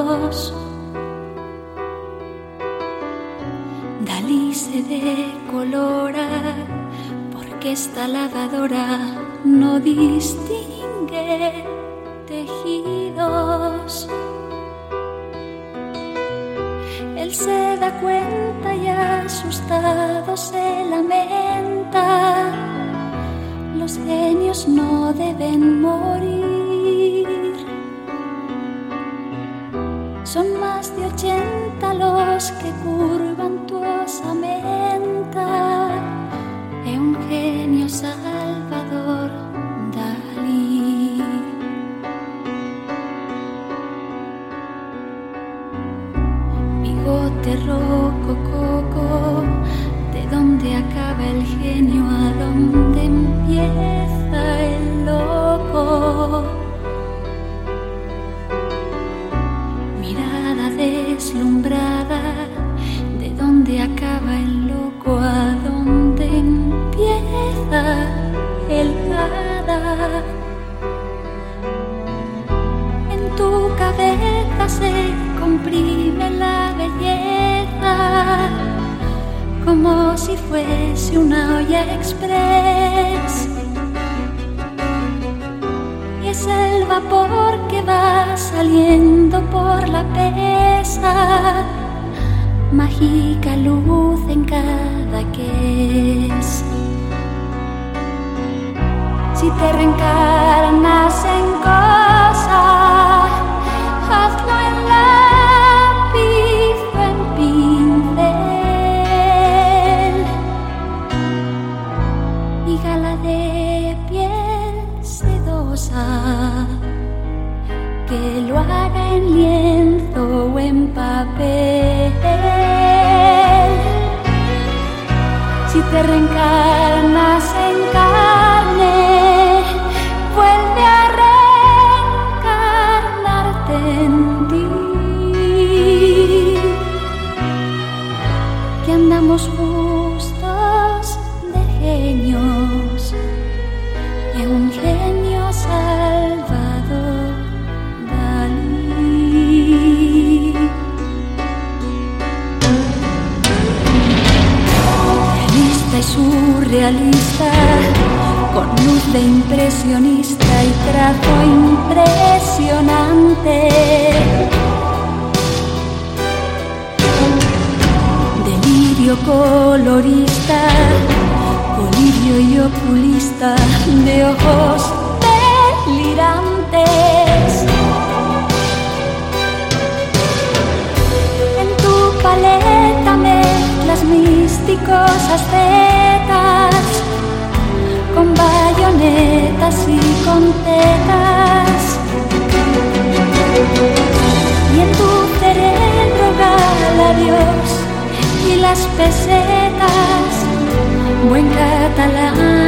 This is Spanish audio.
genios. Dalí se decolora porque esta lavadora no distingue tejidos. Él se da cuenta y asustado se lamenta. Los genios no deben morir. Son más de 80 los que curvan tu osamenta. Es un genio Salvador Dalí. Bigote rocococo, ¿de dónde acaba el genio? ¿A dónde empieza el loco? Mirada deslumbrada, ¿de dónde acaba el loco? ¿A dónde empieza el hada? En tu cabeza se comprime la belleza como si fuese una olla express. Y es el vapor que va saliendo por la pesa, mágica luz en cada ques. Si te reencarnas en cosa, hazlo en lápiz o en pincel, y gala de piel sedosa, que lo haga en lienzo o en papel. Si te reencarnas en carne, vuelve a reencarnarte en ti, que andamos justos de genios, es un genio Salvador Dalí. Realista y surrealista, con luz de impresionista y trazo impresionante. Delirio colorista, colirio y oculista, de ojos delirantes. En tu paleta mezclas místicos ascetas, con bayonetas y con tetas. Y en tu cerebro gala Dios y las pesetas, buen catalán.